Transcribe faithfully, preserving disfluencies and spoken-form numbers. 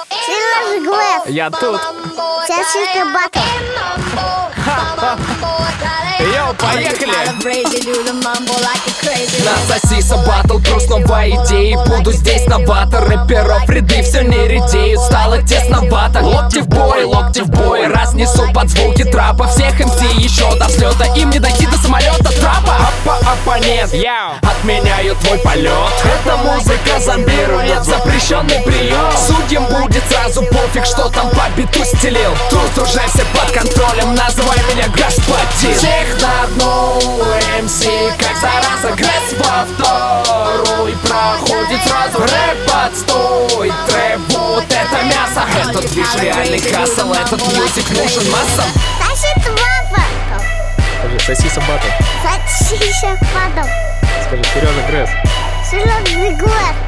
Сережа Глэс. Я тут. Сосиска батл. Йоу, поехали! На сосиса батл, просто новая идея. Буду здесь новатор, рэперов ряды все не редеют. Стало тесновато, локти в бой, локти в бой. Разнесу под звуки трапа всех эм си еще до взлета. Им не дойти до самолета трапа. Апа, оппонент, Яу. отменяю твой полет. Эта музыка зомбирует, запрещенный прием. Судьям будет сразу пофиг, что там по биту стелил. Тут уже все под контролем, называй меня господин. Всех на одну эм си, как зараза, Грэс во вторую. Проходит сразу рэп, отстой, трэп, вот это мясо. Этот движ реальный хасл, этот мьюзик нужен массам. Сосиска батл. Скажи, сосиса батл. Сосиска батл. Скажи, Сережа Грэс. Сережа Глэс.